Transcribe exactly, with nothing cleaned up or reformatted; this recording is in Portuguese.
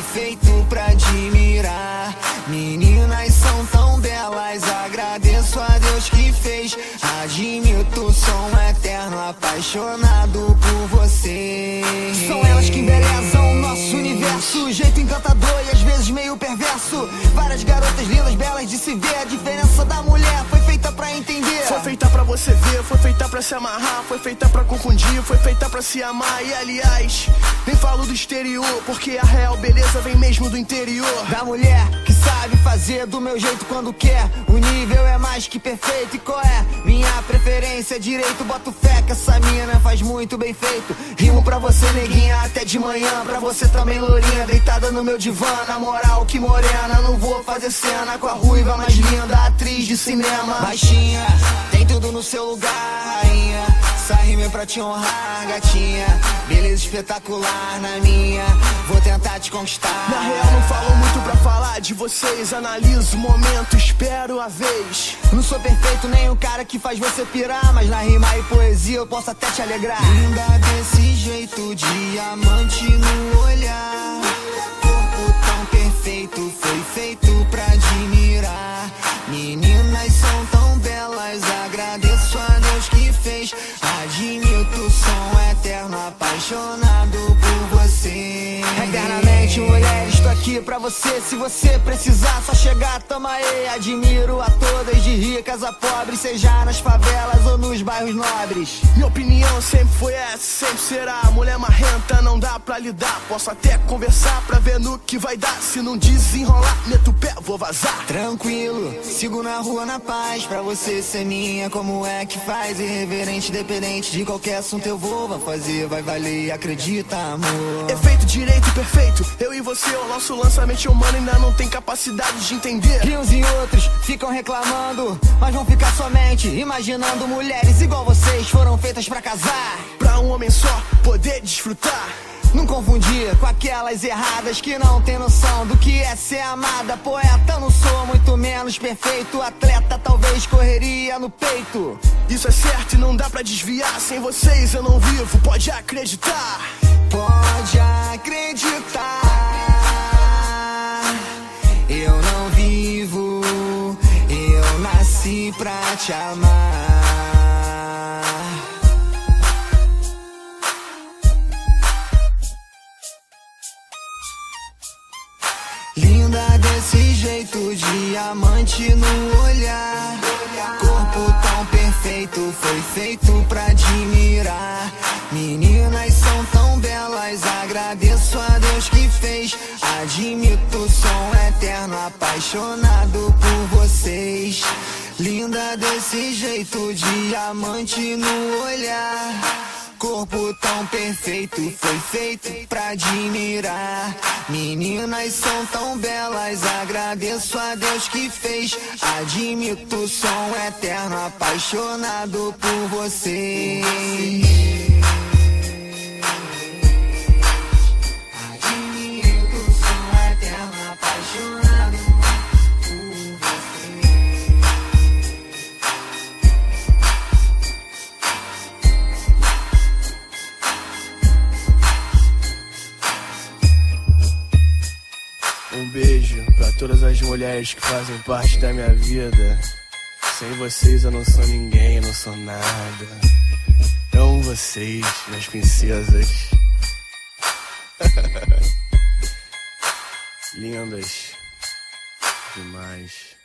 feito pra admirar. Meninas são tão belas, agradeço a Deus que fez. Admito o som eterno, apaixonado por você. São elas que embelezam o nosso universo, jeito encantador e às vezes meio perverso. Várias garotas lindas, belas de se ver. A diferença da mulher foi feita pra entender. Foi feita pra você ver, foi feita pra se amarrar, foi feita pra confundir, foi feita pra se amar. E aliás, nem falo do exterior, porque a real beleza vem mesmo do interior. Da mulher que sabe fazer do meu jeito quando quer. O nível é mais que perfeito. E qual é? Minha preferência é direito. Boto fé que essa mina faz muito bem feito. Rimo pra você, neguinha, até de manhã. Pra você também, lourinha, deitada no meu divã. Na moral, que morena, não vou fazer cena com a ruiva mais linda, atriz de cinema. Baixinha, tem tudo no seu lugar, rainha. Essa rima é pra te honrar, gatinha. Beleza espetacular na minha, vou tentar te conquistar. Na real não falo muito pra falar de vocês. Analiso o momento, espero a vez. Não sou perfeito, nem o cara que faz você pirar, mas na rima e poesia eu posso até te alegrar. Linda desse jeito, diamante no olhar. Corpo tão perfeito, foi feito pra admirar. Meninas são tão belas, agradeço a Deus que fez. Admito o som eterno, apaixonado por você. Eternamente, mulher, estou aqui pra você. Se você precisar, só chegar, tamo aí. Admiro a todas, de ricas a pobres, seja nas favelas ou nos bairros nobres. Minha opinião sempre foi essa, sempre será. Mulher marrenta não dá pra lidar. Posso até conversar pra ver no que vai dar. Se não desenrolar, meto o pé, vou vazar. Tranquilo, sigo na rua na paz. Pra você ser minha, como é que faz? Irreverente, independente de qualquer assunto eu vou. Vai fazer, vai valer, acredita, amor. Efeito direito perfeito, eu e você, o nosso lançamento humano ainda não tem capacidade de entender. E uns e outros ficam reclamando, mas vão ficar somente imaginando mulheres igual vocês foram feitas pra casar. Pra um homem só poder desfrutar. Não confundir com aquelas erradas que não tem noção do que é ser amada. Poeta não sou, muito menos perfeito. Atleta talvez correria no peito. Isso é certo e não dá pra desviar. Sem vocês eu não vivo, pode acreditar. Pode acreditar, eu não vivo, eu nasci pra te amar. Linda desse jeito, diamante no olhar. Corpo tão perfeito, foi feito pra admirar. Meninas são tão belas, agradeço a Deus que fez. Admito o som eterno, apaixonado por vocês. Linda desse jeito, diamante no olhar. Corpo tão perfeito, foi feito pra admirar. Meninas são tão belas, agradeço a Deus que fez. Admito o som eterno, apaixonado por você. Admito o som eterno, apaixonado por você. Um beijo pra todas as mulheres que fazem parte da minha vida. Sem vocês eu não sou ninguém, eu não sou nada. Então vocês, minhas princesas. Lindas demais.